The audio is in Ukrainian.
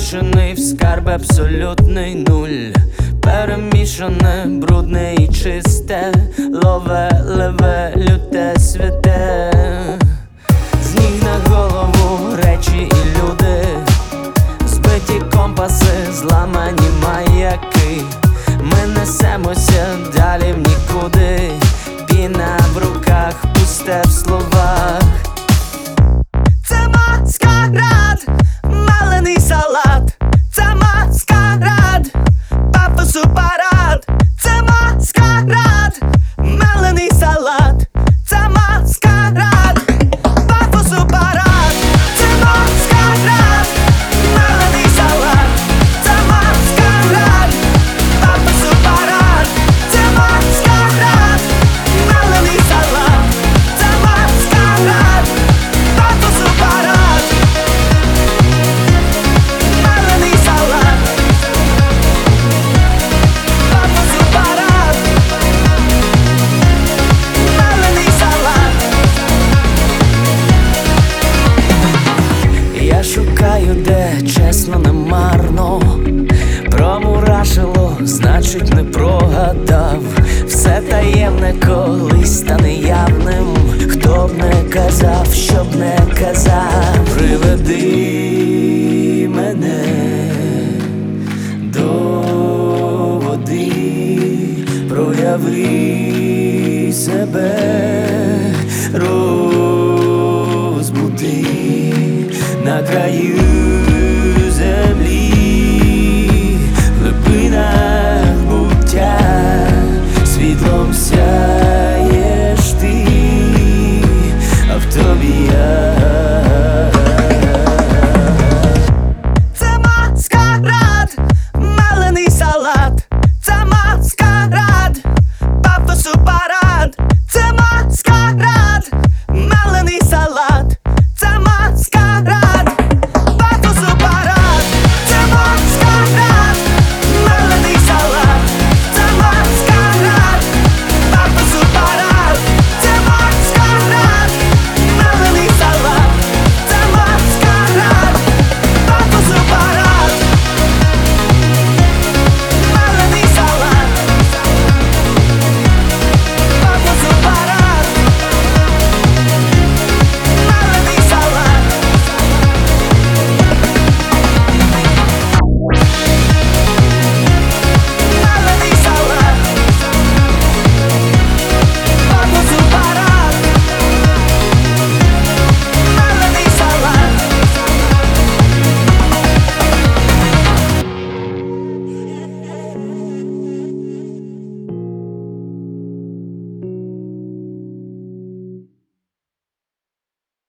Замішаний в скарб абсолютний нуль, перемішане, брудне і чисте, лове, леве, люте, святе. З ніг на голову речі і люди, збиті компаси, зламані маяки. Ми несемося далі в нікуди, піна в руках, пусте в словах. Це маскарад, малений салат. Це маскарад, пафосу парад. Це маскарад, малений салат. Це маскарад, пафосу парад. Це маскарад, малений салат. Це маскарад, пафосу парад. Це маскарад, малений салат. Це маскарад, пафосу парад. Малений салат, пафосу парад. Малений салат. Я шукаю, де чесно, не марно. Промурашило, значить не прогадав. Все таємне колись стане явним. Хто б не казав, що б не казав. Приведи мене до води, прояви себе, розбуди на краю